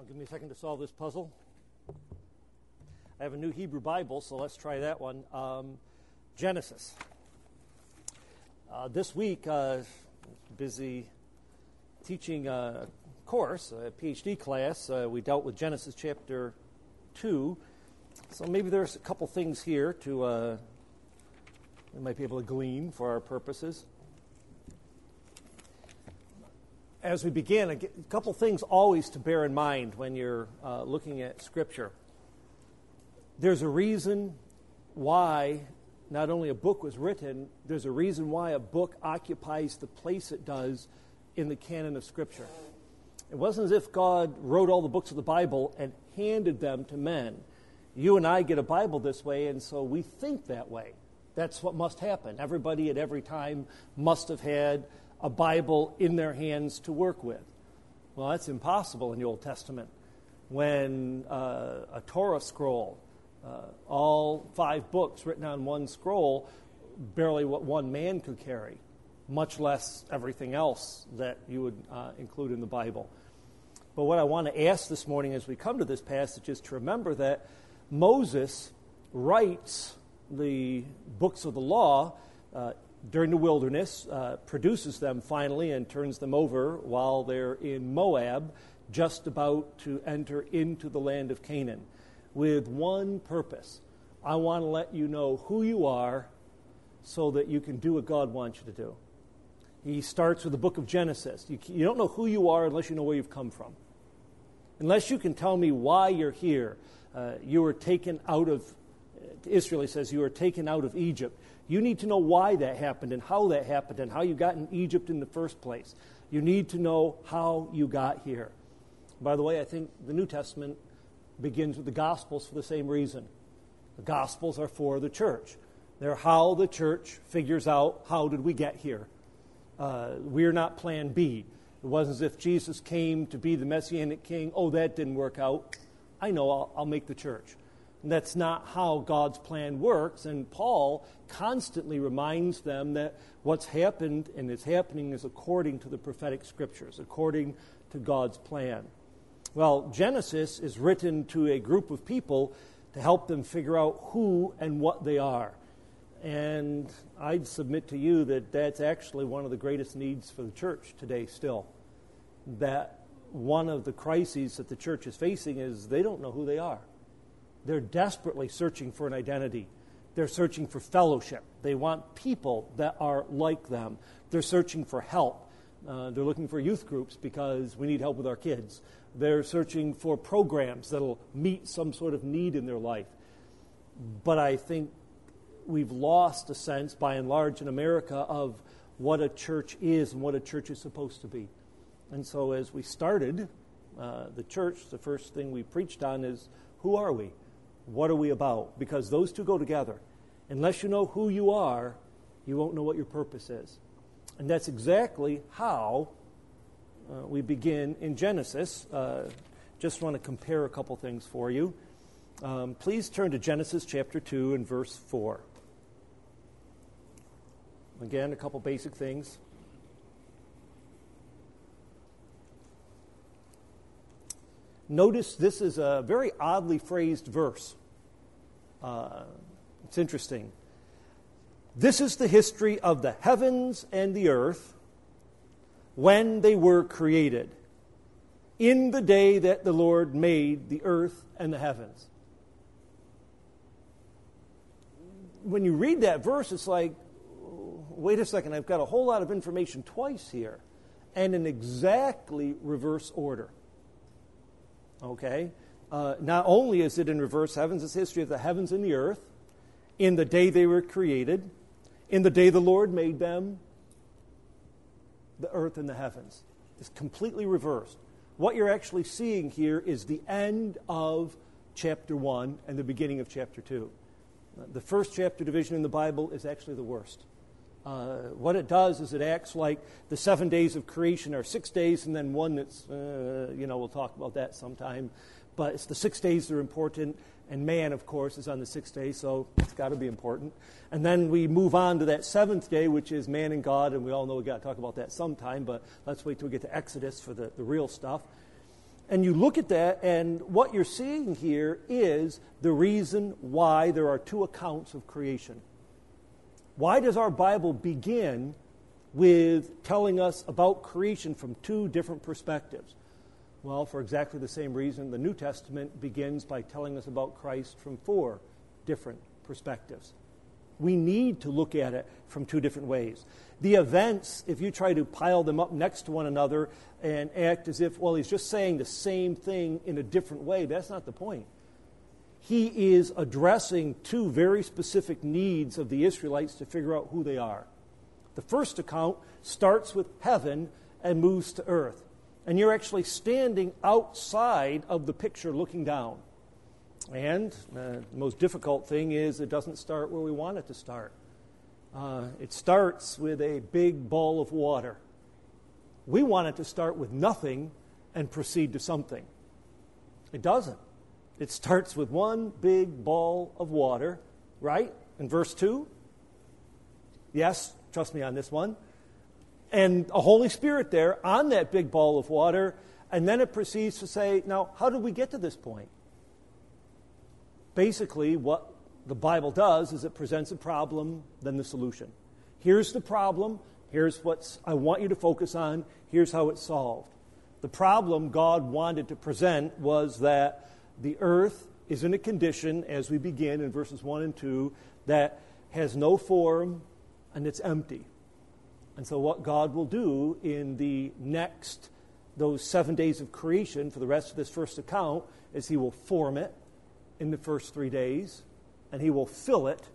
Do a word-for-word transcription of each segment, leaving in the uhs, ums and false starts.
Give me a second to solve this puzzle. I have a new Hebrew Bible, so let's try that one. Um, Genesis. Uh, this week, uh, busy teaching a course, a PhD class. Uh, we dealt with Genesis chapter two. So maybe there's a couple things here to uh, we might be able to glean for our purposes. As we begin, a couple things always to bear in mind when you're uh, looking at Scripture. There's a reason why not only a book was written, there's a reason why a book occupies the place it does in the canon of Scripture. It wasn't as if God wrote all the books of the Bible and handed them to men. You and I get a Bible this way, and so we think that way. That's what must happen. Everybody at every time must have had a Bible in their hands to work with. Well, that's impossible in the Old Testament. When uh, a Torah scroll, uh, all five books written on one scroll, barely what one man could carry, much less everything else that you would uh, include in the Bible. But what I want to ask this morning as we come to this passage is to remember that Moses writes the books of the law uh, during the wilderness, uh, produces them finally and turns them over while they're in Moab, just about to enter into the land of Canaan, with one purpose. I want to let you know who you are so that you can do what God wants you to do. He starts with the book of Genesis. You, you don't know who you are unless you know where you've come from. Unless you can tell me why you're here. Uh, you were taken out of, Israel, he says, you were taken out of Egypt. You need to know why that happened and how that happened and how you got in Egypt in the first place. You need to know how you got here. By the way, I think the New Testament begins with the Gospels for the same reason. The Gospels are for the church. They're how the church figures out how did we get here. Uh, we're not plan B. It wasn't as if Jesus came to be the Messianic king. Oh, that didn't work out. I know, I'll, I'll make the church. And that's not how God's plan works. And Paul constantly reminds them that what's happened and is happening is according to the prophetic scriptures, according to God's plan. Well, Genesis is written to a group of people to help them figure out who and what they are. And I'd submit to you that that's actually one of the greatest needs for the church today still. That one of the crises that the church is facing is they don't know who they are. They're desperately searching for an identity. They're searching for fellowship. They want people that are like them. They're searching for help. Uh, they're looking for youth groups because we need help with our kids. They're searching for programs that'll meet some sort of need in their life. But I think we've lost a sense, by and large, in America of what a church is and what a church is supposed to be. And so as we started uh, the church, the first thing we preached on is, who are we? What are we about? Because those two go together. Unless you know who you are, you won't know what your purpose is. And that's exactly how uh, we begin in Genesis. Uh, just want to compare a couple things for you. Um, please turn to Genesis chapter two and verse four. Again, a couple basic things. Notice this is a very oddly phrased verse. Uh, it's interesting. This is the history of the heavens and the earth when they were created, in the day that the Lord made the earth and the heavens. When you read that verse, it's like, wait a second, I've got a whole lot of information twice here, and in exactly reverse order. Okay? Uh, not only is it in reverse heavens, it's history of the heavens and the earth, in the day they were created, in the day the Lord made them, the earth and the heavens. It's completely reversed. What you're actually seeing here is the end of chapter one and the beginning of chapter two. The first chapter division in the Bible is actually the worst. Uh, what it does is it acts like the seven days of creation are six days and then one that's, uh, you know, we'll talk about that sometime. But it's the six days that are important, and man, of course, is on the sixth day, so it's got to be important. And then we move on to that seventh day, which is man and God, and we all know we've got to talk about that sometime, but let's wait till we get to Exodus for the, the real stuff. And you look at that, and what you're seeing here is the reason why there are two accounts of creation. Why does our Bible begin with telling us about creation from two different perspectives? Well, for exactly the same reason, the New Testament begins by telling us about Christ from four different perspectives. We need to look at it from two different ways. The events, if you try to pile them up next to one another and act as if, well, he's just saying the same thing in a different way, that's not the point. He is addressing two very specific needs of the Israelites to figure out who they are. The first account starts with heaven and moves to earth. And you're actually standing outside of the picture looking down. And uh, the most difficult thing is it doesn't start where we want it to start. Uh, it starts with a big ball of water. We want it to start with nothing and proceed to something. It doesn't. It starts with one big ball of water, right? In verse two. Yes, trust me on this one. And a Holy Spirit there on that big ball of water. And then it proceeds to say, now, how did we get to this point? Basically, what the Bible does is it presents a problem, then the solution. Here's the problem. Here's what I want you to focus on. Here's how it's solved. The problem God wanted to present was that the earth is in a condition, as we begin in verses one and two, that has no form and it's empty. And so what God will do in the next, those seven days of creation for the rest of this first account, is he will form it in the first three days, and he will fill it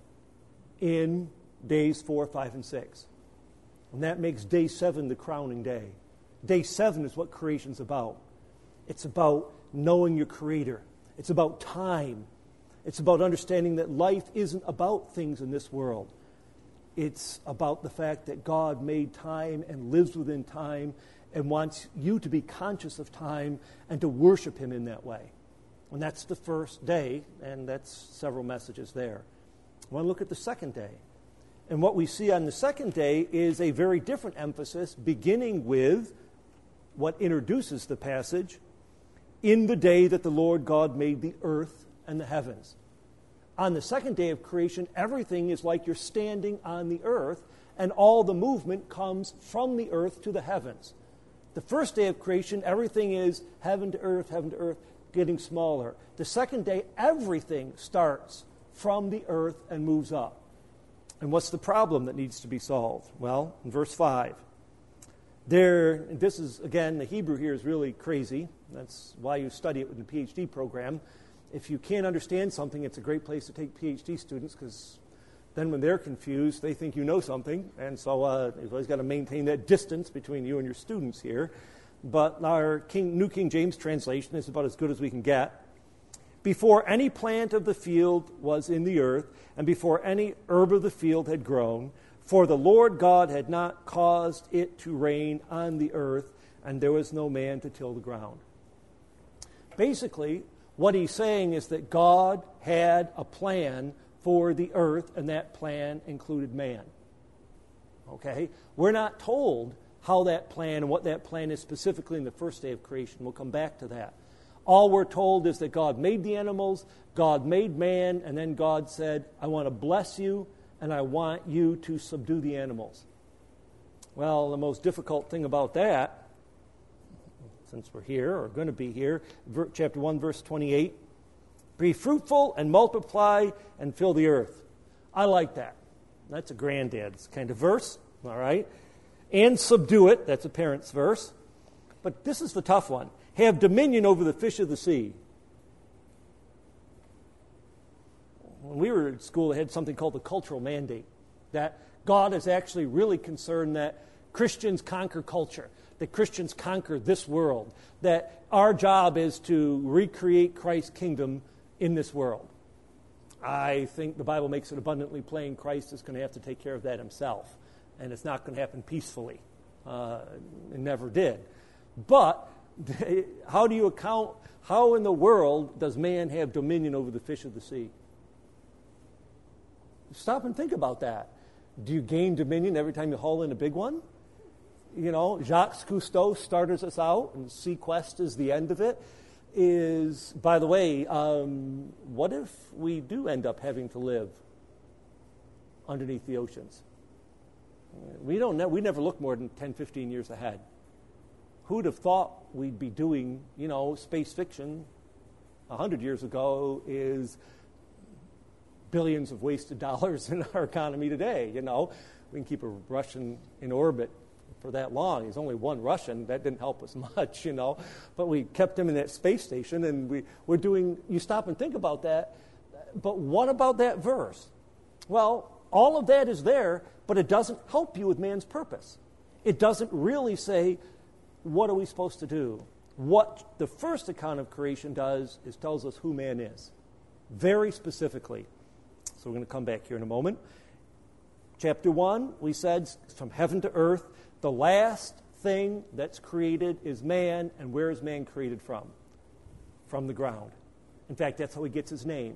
in days four, five, and six. And that makes day seven the crowning day. Day seven is what creation's about. It's about knowing your Creator. It's about time. It's about understanding that life isn't about things in this world. It's about the fact that God made time and lives within time and wants you to be conscious of time and to worship Him in that way. And that's the first day, and that's several messages there. I want to look at the second day. And what we see on the second day is a very different emphasis, beginning with what introduces the passage, in the day that the Lord God made the earth and the heavens. On the second day of creation, everything is like you're standing on the earth, and all the movement comes from the earth to the heavens. The first day of creation, everything is heaven to earth, heaven to earth, getting smaller. The second day, everything starts from the earth and moves up. And what's the problem that needs to be solved? Well, in verse five, there, this is, again, the Hebrew here is really crazy. That's why you study it with the PhD program. If you can't understand something, it's a great place to take PhD students, because then when they're confused, they think you know something. And so uh, you've always got to maintain that distance between you and your students here. But our King, New King James translation is about as good as we can get. Before any plant of the field was in the earth, and before any herb of the field had grown, for the Lord God had not caused it to rain on the earth, and there was no man to till the ground. Basically, what he's saying is that God had a plan for the earth, and that plan included man. Okay? We're not told how that plan and what that plan is specifically in the first day of creation. We'll come back to that. All we're told is that God made the animals, God made man, and then God said, I want to bless you, and I want you to subdue the animals. Well, the most difficult thing about that, since we're here, or going to be here, chapter one, verse twenty-eight, be fruitful and multiply and fill the earth. I like that. That's a granddad's kind of verse, all right? And subdue it, that's a parent's verse. But this is the tough one. Have dominion over the fish of the sea. When we were at school, they had something called the cultural mandate, that God is actually really concerned that Christians conquer culture, that Christians conquer this world, that our job is to recreate Christ's kingdom in this world. I think the Bible makes it abundantly plain Christ is going to have to take care of that himself, and it's not going to happen peacefully. Uh, it never did. But how do you account, how in the world does man have dominion over the fish of the sea? Stop and think about that. Do you gain dominion every time you haul in a big one? you know, Jacques Cousteau started us out, and Sequest is the end of it, is, by the way, um, what if we do end up having to live underneath the oceans? We don't know, we never look more than ten, fifteen years ahead. Who'd have thought we'd be doing, you know, space fiction one hundred years ago is billions of wasted dollars in our economy today, you know. We can keep a Russian in orbit for that long. He's only one Russian. That didn't help us much, you know. But we kept him in that space station, and we, we're doing, you stop and think about that. But what about that verse? Well, all of that is there, but it doesn't help you with man's purpose. It doesn't really say, what are we supposed to do? What the first account of creation does is tells us who man is, very specifically. So we're going to come back here in a moment. Chapter one, we said, from heaven to earth, the last thing that's created is man, and where is man created from? From the ground. In fact, that's how he gets his name.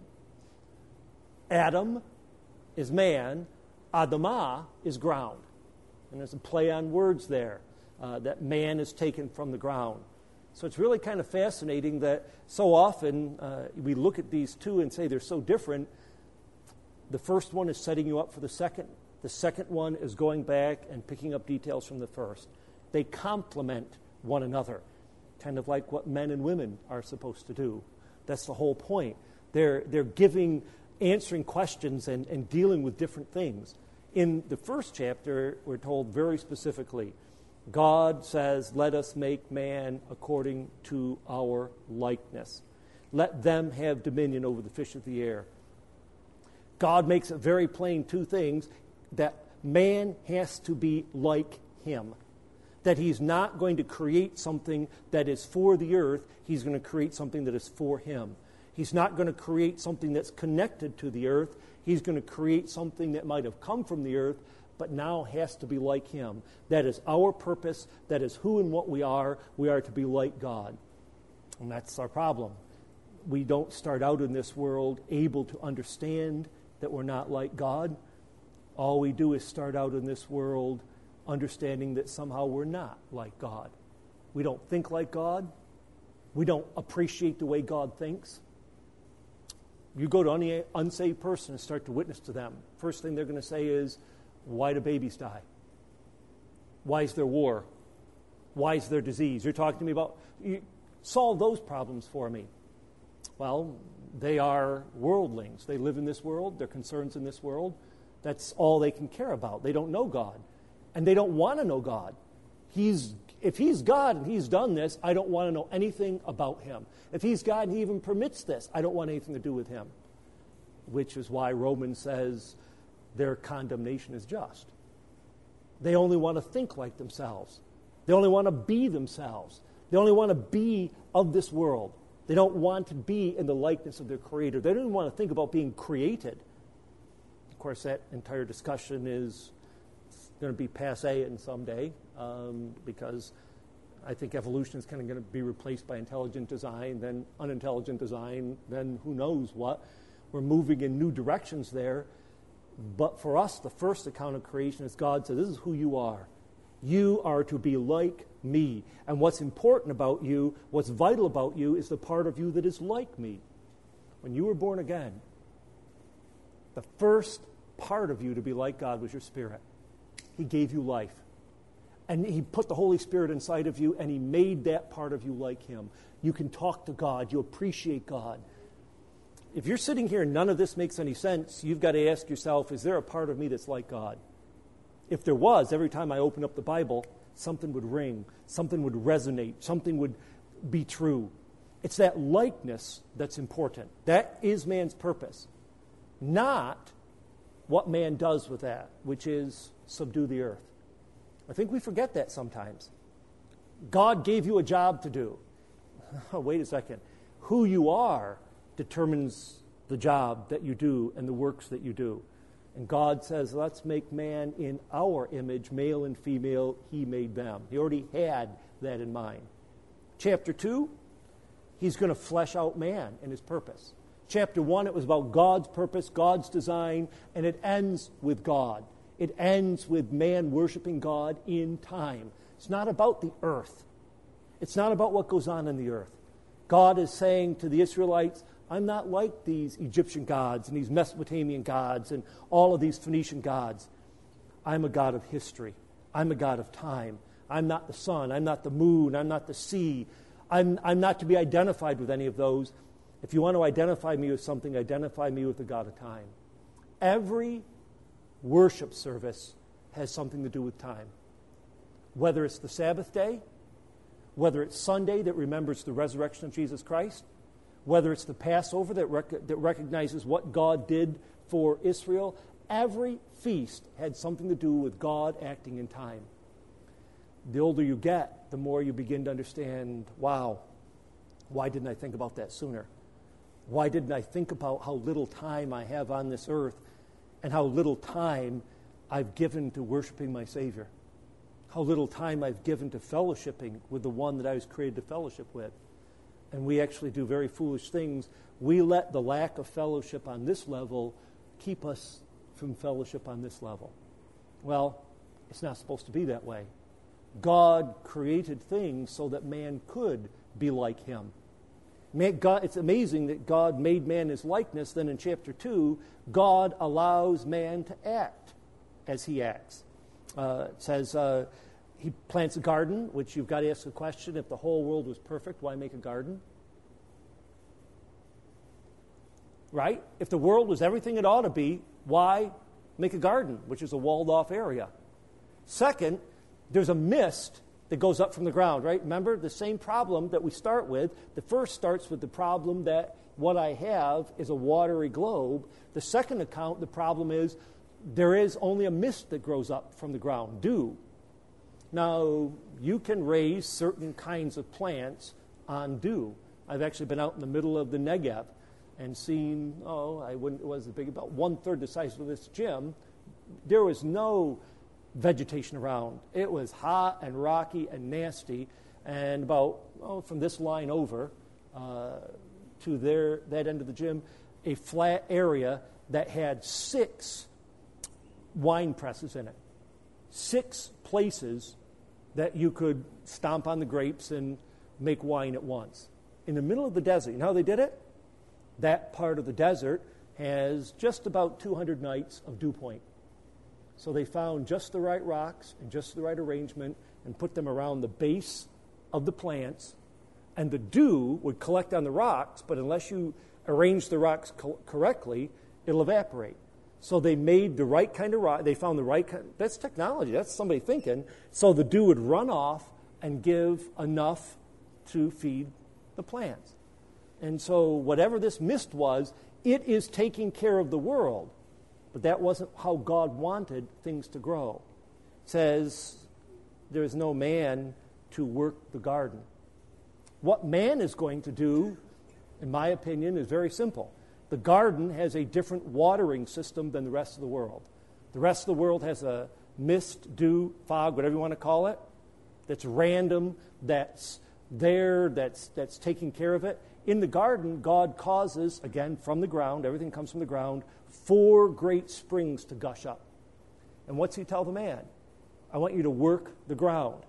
Adam is man, Adamah is ground. And there's a play on words there, uh, that man is taken from the ground. So it's really kind of fascinating that so often uh, we look at these two and say they're so different. The first one is setting you up for the second. The second one is going back and picking up details from the first. They complement one another, kind of like what men and women are supposed to do. That's the whole point. They're, they're giving, answering questions and, and dealing with different things. In the first chapter, we're told very specifically, God says, let us make man according to our likeness. Let them have dominion over the fish of the air. God makes it very plain, two things, that man has to be like him. That he's not going to create something that is for the earth, he's going to create something that is for him. He's not going to create something that's connected to the earth, he's going to create something that might have come from the earth, but now has to be like him. That is our purpose, that is who and what we are. We are to be like God. And that's our problem. We don't start out in this world able to understand that we're not like God. All we do is start out in this world understanding that somehow we're not like God. We don't think like God. We don't appreciate the way God thinks. You go to any unsaved person and start to witness to them. First thing they're going to say is, why do babies die? Why is there war? Why is there disease? You're talking to me about, you solve those problems for me. Well, they are worldlings. They live in this world. Their concerns in this world. That's all they can care about. They don't know God. And they don't want to know God. He's, if he's God and he's done this, I don't want to know anything about him. If he's God and he even permits this, I don't want anything to do with him. Which is why Romans says their condemnation is just. They only want to think like themselves. They only want to be themselves. They only want to be of this world. They don't want to be in the likeness of their Creator. They don't even want to think about being created. Of course, that entire discussion is going to be passé in some day um, because I think evolution is kind of going to be replaced by intelligent design, then unintelligent design, then who knows what. We're moving in new directions there. But for us, the first account of creation is God said, this is who you are. You are to be like me. And what's important about you, what's vital about you, is the part of you that is like me. When you were born again, the first part of you to be like God was your spirit. He gave you life. And he put the Holy Spirit inside of you, and he made that part of you like him. You can talk to God. You appreciate God. If you're sitting here and none of this makes any sense, you've got to ask yourself, is there a part of me that's like God? If there was, every time I open up the Bible, something would ring, something would resonate, something would be true. It's that likeness that's important. That is man's purpose, not what man does with that, which is subdue the earth. I think we forget that sometimes. God gave you a job to do. Oh, wait a second. Who you are determines the job that you do and the works that you do. And God says, let's make man in our image, male and female, he made them. He already had that in mind. Chapter two, he's going to flesh out man and his purpose. Chapter one, it was about God's purpose, God's design, and it ends with God. It ends with man worshiping God in time. It's not about the earth. It's not about what goes on in the earth. God is saying to the Israelites, I'm not like these Egyptian gods and these Mesopotamian gods and all of these Phoenician gods. I'm a God of history. I'm a God of time. I'm not the sun. I'm not the moon. I'm not the sea. I'm, I'm not to be identified with any of those. If you want to identify me with something, identify me with the God of time. Every worship service has something to do with time. Whether it's the Sabbath day, whether it's Sunday that remembers the resurrection of Jesus Christ, whether it's the Passover that, rec- that recognizes what God did for Israel, every feast had something to do with God acting in time. The older you get, the more you begin to understand, wow, why didn't I think about that sooner? Why didn't I think about how little time I have on this earth and how little time I've given to worshiping my Savior? How little time I've given to fellowshipping with the one that I was created to fellowship with. And we actually do very foolish things. We let the lack of fellowship on this level keep us from fellowship on this level. Well, it's not supposed to be that way. God created things so that man could be like him. Man, God, it's amazing that God made man in his likeness. Then in chapter two, God allows man to act as he acts. Uh, it says uh, he plants a garden, which you've got to ask the question, if the whole world was perfect, why make a garden? Right? If the world was everything it ought to be, why make a garden, which is a walled-off area? Second, there's a mist that goes up from the ground, right? Remember, the same problem that we start with. The first starts with the problem that what I have is a watery globe. The second account, the problem is there is only a mist that grows up from the ground, dew. Now, you can raise certain kinds of plants on dew. I've actually been out in the middle of the Negev and seen, oh, I wouldn't, it wasn't big, about one-third the size of this gym. There was no vegetation around. It was hot and rocky and nasty, and about, oh, from this line over uh, to there, that end of the gym, a flat area that had six wine presses in it. Six places that you could stomp on the grapes and make wine at once. In the middle of the desert. You know how they did it? That part of the desert has just about two hundred nights of dew point. So they found just the right rocks and just the right arrangement and put them around the base of the plants, and the dew would collect on the rocks, but unless you arrange the rocks co- correctly, it'll evaporate. So they made the right kind of rock. They found the right kind. That's technology. That's somebody thinking. So the dew would run off and give enough to feed the plants. And so whatever this mist was, it is taking care of the world. But that wasn't how God wanted things to grow. It says there is no man to work the garden. What man is going to do, in my opinion, is very simple. The garden has a different watering system than the rest of the world. The rest of the world has a mist, dew, fog, whatever you want to call it, that's random, that's there, that's that's taking care of it. In the garden, God causes, again, from the ground, everything comes from the ground, four great springs to gush up. And what's he tell the man? I want you to work the ground.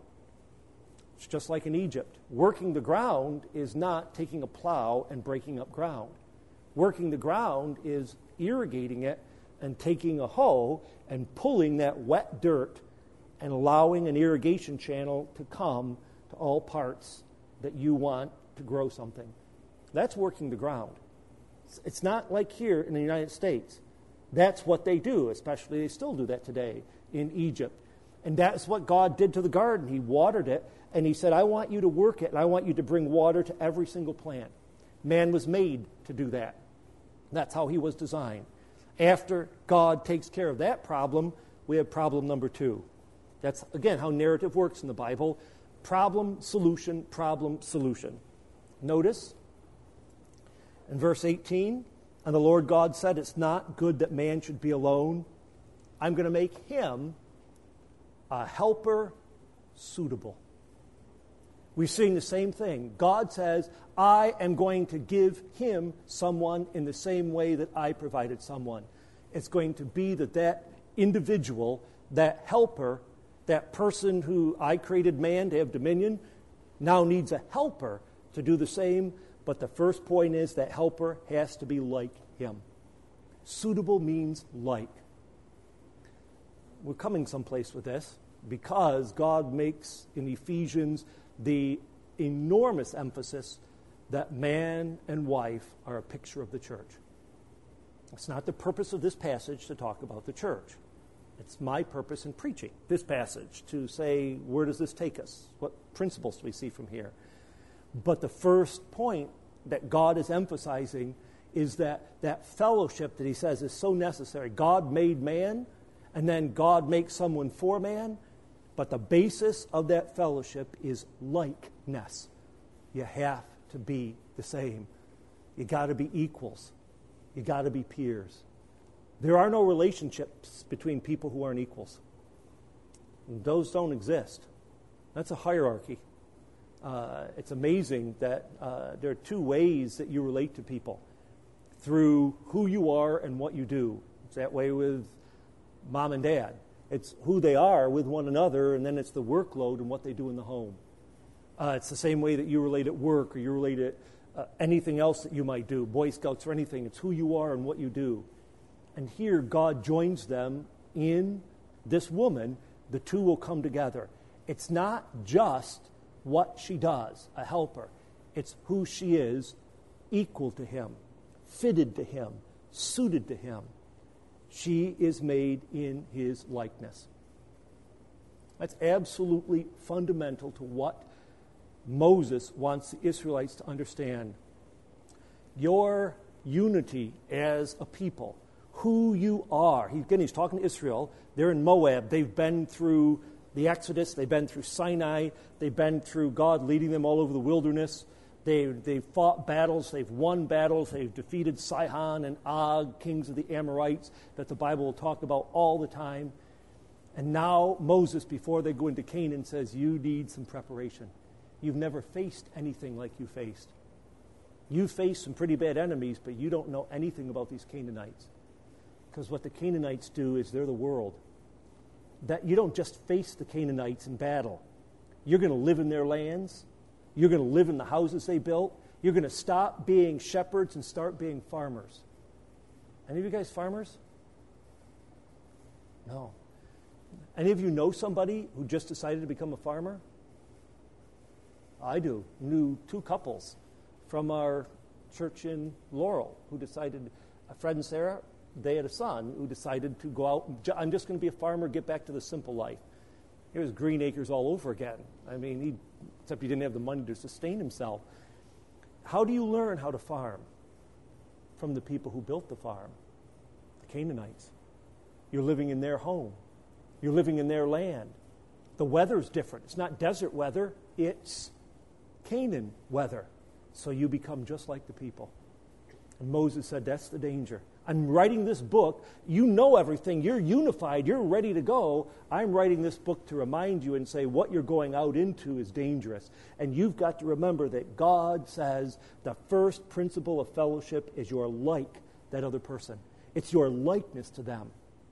It's just like in Egypt. Working the ground is not taking a plow and breaking up ground. Working the ground is irrigating it and taking a hoe and pulling that wet dirt and allowing an irrigation channel to come to all parts that you want to grow something. That's working the ground. It's not like here in the United States. That's what they do, especially they still do that today in Egypt. And that's what God did to the garden. He watered it, and he said, I want you to work it, and I want you to bring water to every single plant. Man was made to do that. That's how he was designed. After God takes care of that problem, we have problem number two. That's, again, how narrative works in the Bible. Problem, solution, problem, solution. Notice, in verse eighteen, and the Lord God said, it's not good that man should be alone. I'm going to make him a helper suitable. We're seeing the same thing. God says, I am going to give him someone in the same way that I provided someone. It's going to be that that individual, that helper, That person who I created man to have dominion now needs a helper to do the same, but the first point is that helper has to be like him. Suitable means like. We're coming someplace with this because God makes in Ephesians the enormous emphasis that man and wife are a picture of the church. It's not the purpose of this passage to talk about the church. It's my purpose in preaching this passage to say, where does this take us? What principles do we see from here? But the first point that God is emphasizing is that that fellowship that he says is so necessary. God made man, and then God makes someone for man, but the basis of that fellowship is likeness. You have to be the same. You got to be equals. You got to be peers. There are no relationships between people who aren't equals. Those don't exist. That's a hierarchy. Uh, it's amazing that uh, there are two ways that you relate to people. Through who you are and what you do. It's that way with mom and dad. It's who they are with one another, and then it's the workload and what they do in the home. Uh, it's the same way that you relate at work or you relate at uh, anything else that you might do, Boy Scouts or anything. It's who you are and what you do. And here God joins them in this woman. The two will come together. It's not just what she does, a helper. It's who she is, equal to him, fitted to him, suited to him. She is made in his likeness. That's absolutely fundamental to what Moses wants the Israelites to understand. Your unity as a people, who you are. He, again, he's talking to Israel. They're in Moab. They've been through the Exodus. They've been through Sinai. They've been through God leading them all over the wilderness. They, they've fought battles. They've won battles. They've defeated Sihon and Og, kings of the Amorites, that the Bible will talk about all the time. And now Moses, before they go into Canaan, says, you need some preparation. You've never faced anything like you faced. You faced some pretty bad enemies, but you don't know anything about these Canaanites. Because what the Canaanites do is they're the world. That you don't just face the Canaanites in battle. You're going to live in their lands. You're going to live in the houses they built. You're going to stop being shepherds and start being farmers. Any of you guys farmers? No. Any of you know somebody who just decided to become a farmer? I do. Knew two couples from our church in Laurel who decided, Fred and Sarah, they had a son who decided to go out. I'm just going to be a farmer, get back to the simple life. It was Green Acres all over again. I mean, he, except he didn't have the money to sustain himself. How do you learn how to farm? From the people who built the farm, the Canaanites. You're living in their home. You're living in their land. The weather's different. It's not desert weather. It's Canaan weather. So you become just like the people. And Moses said, that's the danger. I'm writing this book. You know everything. You're unified. You're ready to go. I'm writing this book to remind you and say what you're going out into is dangerous. And you've got to remember that God says the first principle of fellowship is you're like that other person. It's your likeness to them.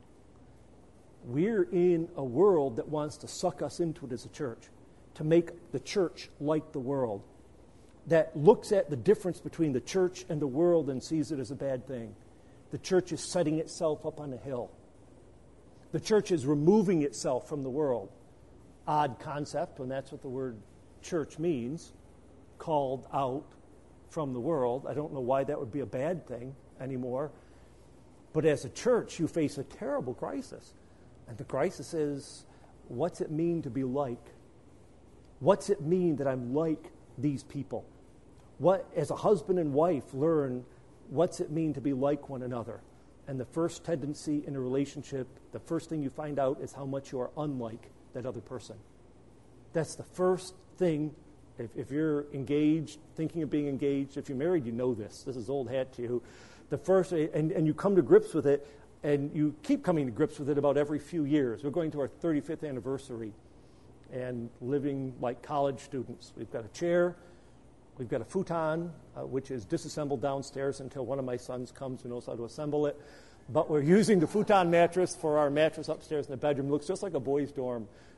We're in a world that wants to suck us into it as a church, to make the church like the world, that looks at the difference between the church and the world and sees it as a bad thing. The church is setting itself up on a hill. The church is removing itself from the world. Odd concept, when that's what the word church means, called out from the world. I don't know why that would be a bad thing anymore. But as a church, you face a terrible crisis. And the crisis is, what's it mean to be like? What's it mean that I'm like these people? What, as a husband and wife, learn what's it mean to be like one another? And the first tendency in a relationship, the first thing you find out is how much you are unlike that other person. That's the first thing. If, if you're engaged, thinking of being engaged, if you're married, you know this. This is old hat to you. The first, and, and you come to grips with it, and you keep coming to grips with it about every few years. We're going to our thirty-fifth anniversary and living like college students. We've got a chair. We've got a futon, uh, which is disassembled downstairs until one of my sons comes who knows how to assemble it. But we're using the futon mattress for our mattress upstairs in the bedroom. It looks just like a boys' dorm.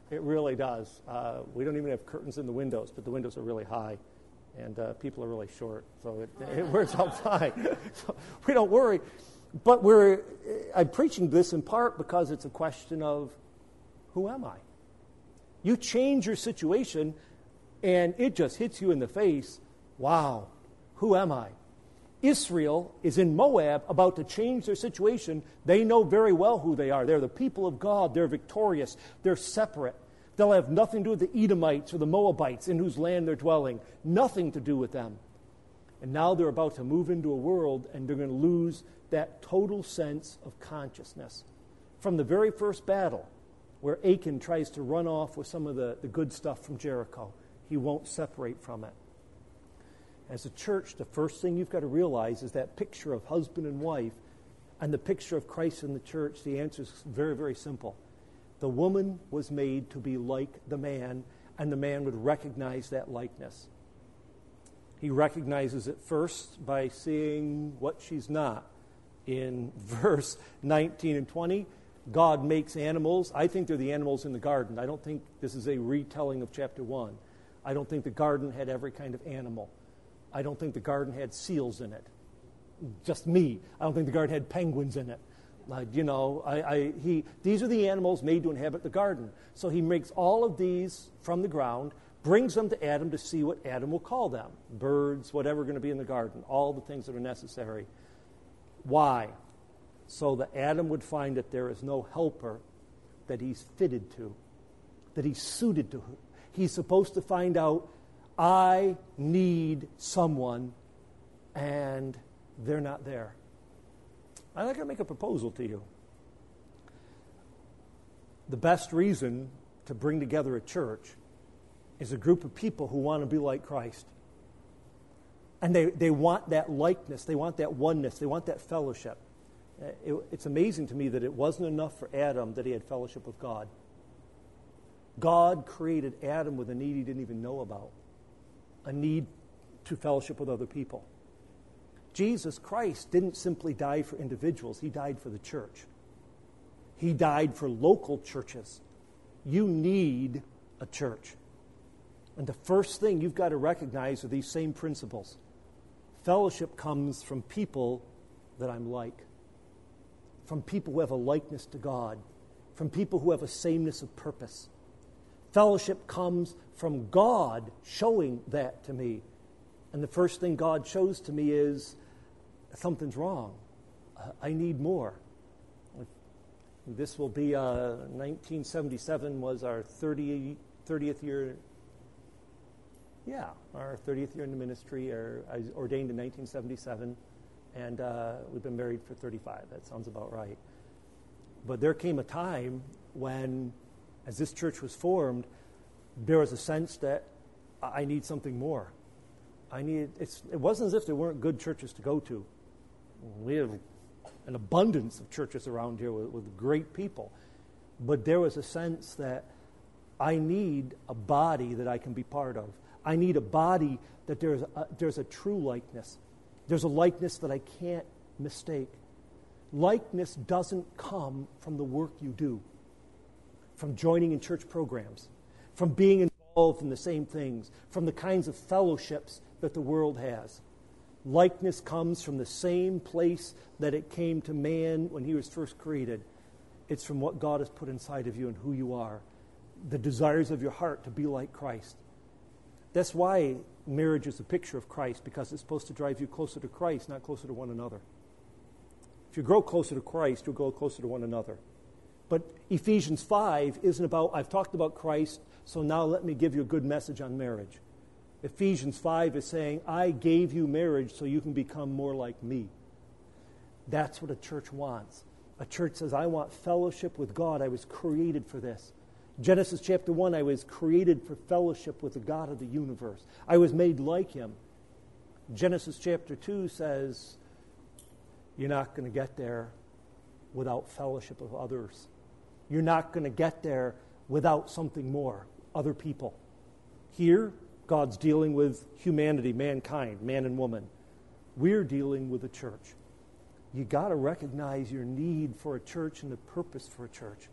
It really does. Uh, we don't even have curtains in the windows, but the windows are really high, and uh, people are really short, so it, it works out fine. So we don't worry. But we're, I'm preaching this in part because it's a question of, who am I? You change your situation, and it just hits you in the face. Wow, who am I? Israel is in Moab about to change their situation. They know very well who they are. They're the people of God. They're victorious. They're separate. They'll have nothing to do with the Edomites or the Moabites in whose land they're dwelling. Nothing to do with them. And now they're about to move into a world, and they're going to lose that total sense of consciousness. From the very first battle, where Achan tries to run off with some of the, the good stuff from Jericho, he won't separate from it. As a church, the first thing you've got to realize is that picture of husband and wife and the picture of Christ in the church, the answer is very, very simple. The woman was made to be like the man, and the man would recognize that likeness. He recognizes it first by seeing what she's not. In verse nineteen and twenty, God makes animals. I think they're the animals in the garden. I don't think this is a retelling of chapter one. I don't think the garden had every kind of animal. I don't think the garden had seals in it. Just me. I don't think the garden had penguins in it. Like, you know, I, I, he, these are the animals made to inhabit the garden. So he makes all of these from the ground, brings them to Adam to see what Adam will call them. Birds, whatever going to be in the garden, all the things that are necessary. Why? So that Adam would find that there is no helper that he's fitted to, that he's suited to. He's supposed to find out, I need someone, and they're not there. I'm going to make a proposal to you. The best reason to bring together a church is a group of people who want to be like Christ. And they, they want that likeness, they want that oneness, they want that fellowship. It, it's amazing to me that it wasn't enough for Adam that he had fellowship with God. God created Adam with a need he didn't even know about. A need to fellowship with other people. Jesus Christ didn't simply die for individuals, he died for the church. He died for local churches. You need a church. And the first thing you've got to recognize are these same principles. Fellowship comes from people that I'm like, from people who have a likeness to God, from people who have a sameness of purpose. Fellowship comes from God showing that to me. And the first thing God shows to me is something's wrong. Uh, I need more. This will be, uh, nineteen seventy-seven was our thirtieth year. Yeah, our thirtieth year in the ministry. Or I was ordained in nineteen seventy-seven, and uh, we've been married for thirty-five. That sounds about right. But there came a time when, as this church was formed, there was a sense that I need something more. I need. It's, it wasn't as if there weren't good churches to go to. We have an abundance of churches around here with, with great people. But there was a sense that I need a body that I can be part of. I need a body that there's a, there's a true likeness. There's a likeness that I can't mistake. Likeness doesn't come from the work you do, from joining in church programs, from being involved in the same things, from the kinds of fellowships that the world has. Likeness comes from the same place that it came to man when he was first created. It's from what God has put inside of you and who you are, the desires of your heart to be like Christ. That's why marriage is a picture of Christ, because it's supposed to drive you closer to Christ, not closer to one another. If you grow closer to Christ, you'll grow closer to one another. But Ephesians five isn't about, I've talked about Christ, so now let me give you a good message on marriage. Ephesians five is saying, I gave you marriage so you can become more like me. That's what a church wants. A church says, I want fellowship with God. I was created for this. Genesis chapter one, I was created for fellowship with the God of the universe. I was made like him. Genesis chapter two says, you're not going to get there without fellowship with others. You're not going to get there without something more, other people. Here, God's dealing with humanity, mankind, man and woman. We're dealing with a church. You got to recognize your need for a church and the purpose for a church.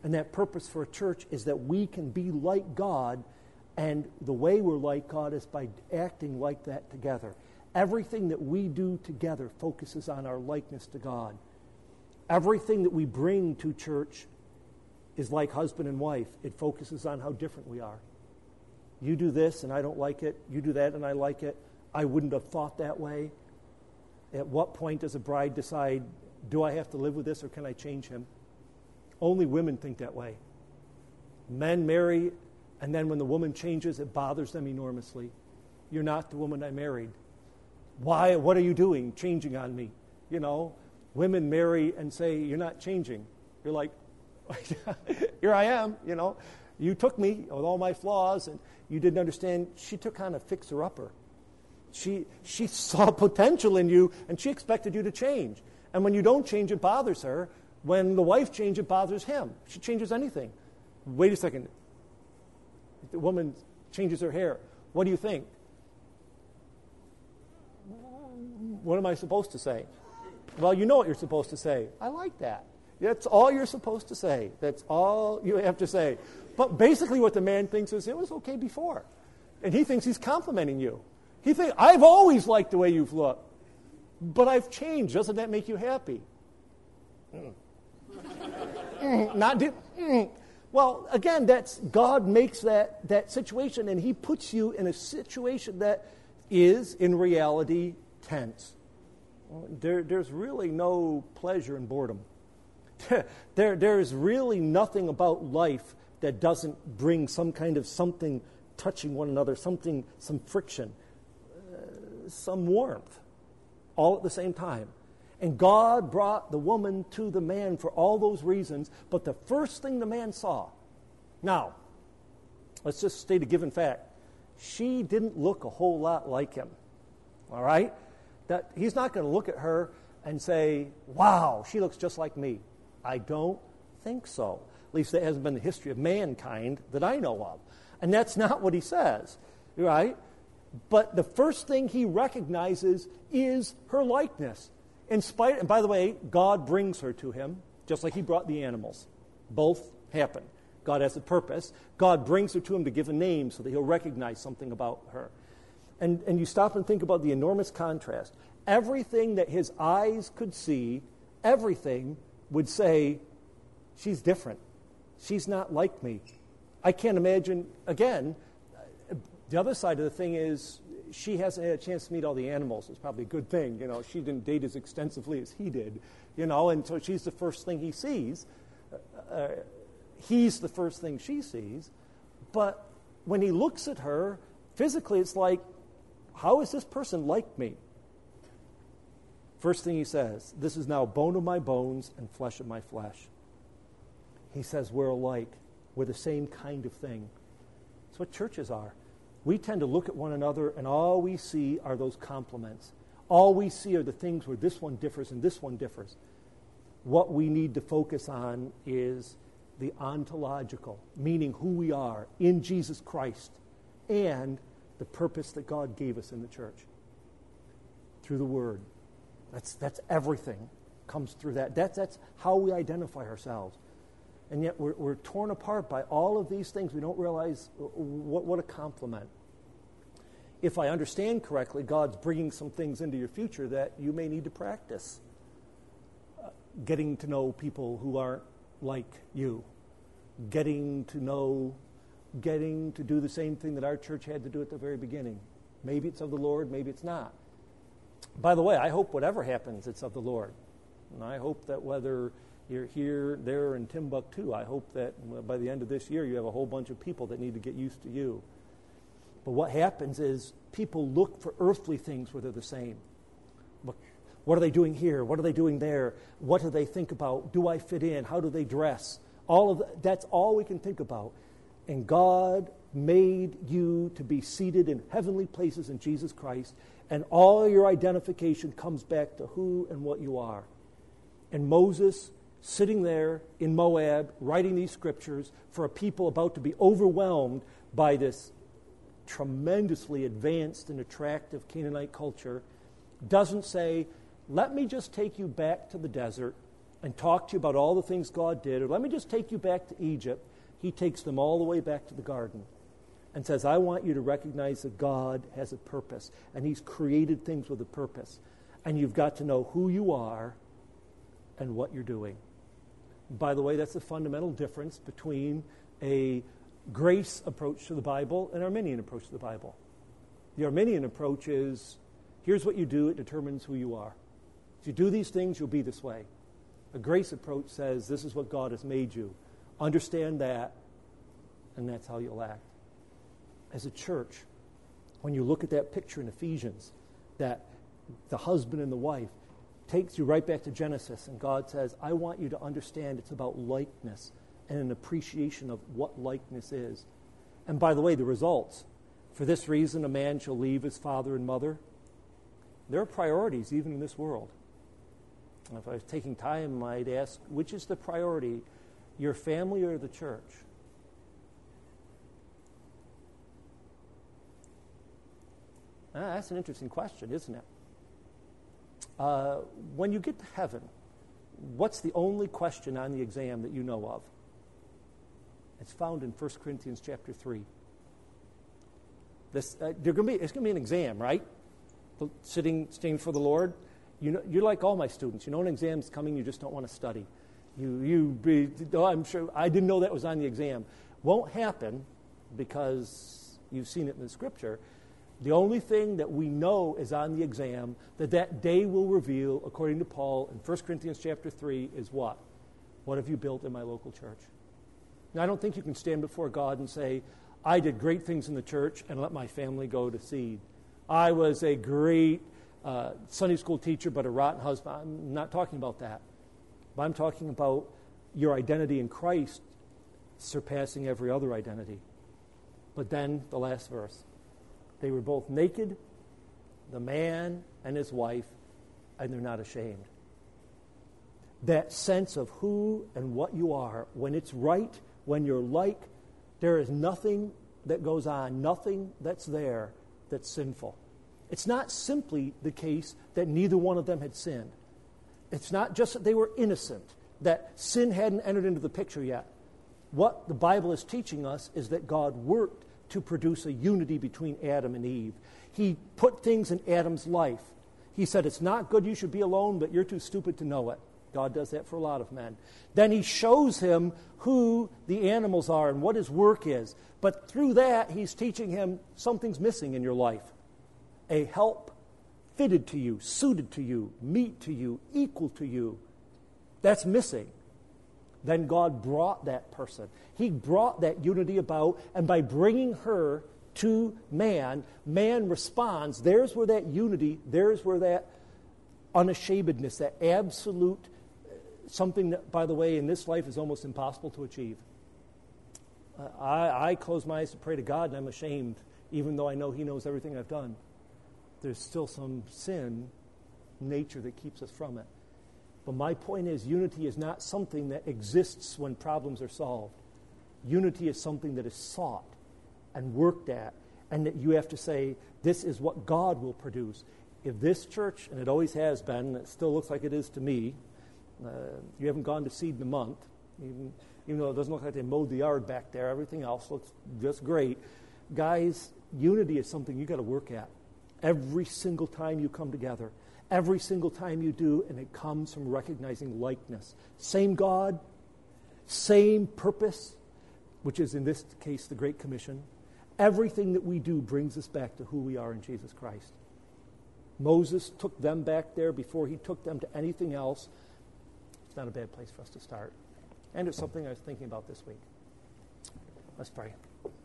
And that purpose for a church is that we can be like God, and the way we're like God is by acting like that together. Everything that we do together focuses on our likeness to God. Everything that we bring to church is like husband and wife. It focuses on how different we are. You do this and I don't like it. You do that and I like it. I wouldn't have thought that way. At what point does a bride decide, do I have to live with this or can I change him? Only women think that way. Men marry, and then when the woman changes, it bothers them enormously. You're not the woman I married. Why? What are you doing, changing on me? You know, women marry and say, you're not changing. You're like, here I am, you know. You took me with all my flaws, and you didn't understand. She took on a fixer-upper. She, she saw potential in you, and she expected you to change. And when you don't change, it bothers her. When the wife changes, it bothers him. She changes anything. Wait a second. The woman changes her hair. What do you think? What am I supposed to say? Well, you know what you're supposed to say. I like that. That's all you're supposed to say. That's all you have to say. But basically what the man thinks is, it was okay before. And he thinks he's complimenting you. He thinks, I've always liked the way you've looked. But I've changed. Doesn't that make you happy? Mm. mm, not do, mm. Well, again, that's God makes that, that situation, and he puts you in a situation that is, in reality, tense. There, there's really no pleasure in boredom. there, there's really nothing about life that doesn't bring some kind of something touching one another, something, some friction, uh, some warmth, all at the same time. And God brought the woman to the man for all those reasons, but the first thing the man saw, now, let's just state a given fact, she didn't look a whole lot like him, all right? That he's not going to look at her and say, wow, she looks just like me. I don't think so. At least that hasn't been the history of mankind that I know of. And that's not what he says, right? But the first thing he recognizes is her likeness. In spite, and by the way, God brings her to him, just like he brought the animals. Both happen. God has a purpose. God brings her to him to give a name so that he'll recognize something about her. And, and you stop and think about the enormous contrast. Everything that his eyes could see, everything would say, she's different. She's not like me. I can't imagine, again, the other side of the thing is she hasn't had a chance to meet all the animals. It's probably a good thing. You know, she didn't date as extensively as he did, you know, and so she's the first thing he sees. Uh, he's the first thing she sees. But when he looks at her, physically it's like, how is this person like me? First thing he says, this is now bone of my bones and flesh of my flesh. He says we're alike. We're the same kind of thing. That's what churches are. We tend to look at one another and all we see are those compliments. All we see are the things where this one differs and this one differs. What we need to focus on is the ontological, meaning who we are in Jesus Christ and the purpose that God gave us in the church through the Word. That's that's everything comes through that. That's, that's how we identify ourselves. And yet we're, we're torn apart by all of these things. We don't realize what, what a compliment. If I understand correctly, God's bringing some things into your future that you may need to practice. Uh, getting to know people who aren't like you. Getting to know, getting to do the same thing that our church had to do at the very beginning. Maybe it's of the Lord, maybe it's not. By the way, I hope whatever happens, it's of the Lord. And I hope that whether you're here, there, in Timbuktu, I hope that by the end of this year you have a whole bunch of people that need to get used to you. But what happens is people look for earthly things where they're the same. Look, what are they doing here? What are they doing there? What do they think about? Do I fit in? How do they dress? All of that, that's all we can think about. And God made you to be seated in heavenly places in Jesus Christ, and all your identification comes back to who and what you are. And Moses, sitting there in Moab, writing these scriptures for a people about to be overwhelmed by this tremendously advanced and attractive Canaanite culture, doesn't say, let me just take you back to the desert and talk to you about all the things God did, or let me just take you back to Egypt, he takes them all the way back to the garden and says, I want you to recognize that God has a purpose, and he's created things with a purpose. And you've got to know who you are and what you're doing. By the way, that's the fundamental difference between a grace approach to the Bible and an Arminian approach to the Bible. The Arminian approach is, here's what you do, it determines who you are. If you do these things, you'll be this way. A grace approach says, this is what God has made you. Understand that, and that's how you'll act. As a church, when you look at that picture in Ephesians, that the husband and the wife takes you right back to Genesis, and God says, I want you to understand it's about likeness and an appreciation of what likeness is. And by the way, the results. For this reason, a man shall leave his father and mother. There are priorities even in this world. And if I was taking time, I'd ask, which is the priority, your family or the church? Ah, that's an interesting question, isn't it? Uh, when you get to heaven, what's the only question on the exam that you know of? It's found in First Corinthians chapter three. This, uh, gonna be, it's going to be an exam, right? Sitting, sitting for the Lord. You know, you're like all my students. You know an exam's coming, you just don't want to study. You, you be, oh, I'm sure, I didn't know that was on the exam. Won't happen because you've seen it in the Scripture. The only thing that we know is on the exam that that day will reveal, according to Paul in First Corinthians chapter three, is what? What have you built in my local church? Now, I don't think you can stand before God and say, I did great things in the church and let my family go to seed. I was a great uh, Sunday school teacher but a rotten husband. I'm not talking about that. But I'm talking about your identity in Christ surpassing every other identity. But then the last verse. They were both naked, the man and his wife, and they're not ashamed. That sense of who and what you are, when it's right, when you're like, there is nothing that goes on, nothing that's there that's sinful. It's not simply the case that neither one of them had sinned. It's not just that they were innocent, that sin hadn't entered into the picture yet. What the Bible is teaching us is that God worked to produce a unity between Adam and Eve. He put things in Adam's life. He said, it's not good you should be alone, but you're too stupid to know it. God does that for a lot of men. Then he shows him who the animals are and what his work is. But through that, he's teaching him something's missing in your life. A help fitted to you, suited to you, meet to you, equal to you. That's missing. Then God brought that person. He brought that unity about, and by bringing her to man, man responds. There's where that unity, there's where that unashamedness, that absolute, something that, by the way, in this life is almost impossible to achieve. Uh, I, I close my eyes to pray to God, and I'm ashamed, even though I know He knows everything I've done. There's still some sin nature that keeps us from it. But my point is, unity is not something that exists when problems are solved. Unity is something that is sought and worked at, and that you have to say, this is what God will produce. If this church, and it always has been, and it still looks like it is to me, uh, you haven't gone to seed in a month, even, even though it doesn't look like they mowed the yard back there, everything else looks just great. Guys, unity is something you got to work at every single time you come together. Every single time you do, and it comes from recognizing likeness. Same God, same purpose, which is in this case the Great Commission. Everything that we do brings us back to who we are in Jesus Christ. Moses took them back there before he took them to anything else. It's not a bad place for us to start. And it's something I was thinking about this week. Let's pray.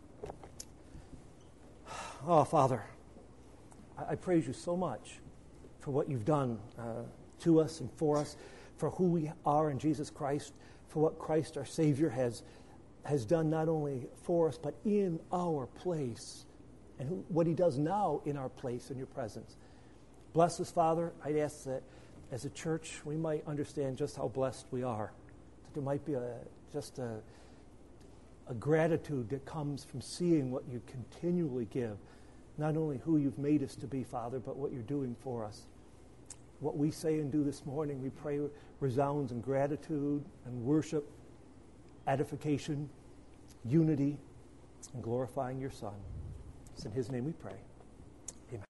Oh, Father, I, I praise you so much for what you've done uh, to us and for us, for who we are in Jesus Christ, for what Christ our Savior has, has done not only for us, but in our place, and who, what he does now in our place, in your presence. Bless us, Father. I'd ask that as a church we might understand just how blessed we are, that there might be a, just a, a gratitude that comes from seeing what you continually give, not only who you've made us to be, Father, but what you're doing for us. what we say and do this morning, we pray, resounds in gratitude and worship, edification, unity, and glorifying your Son. It's in his name we pray.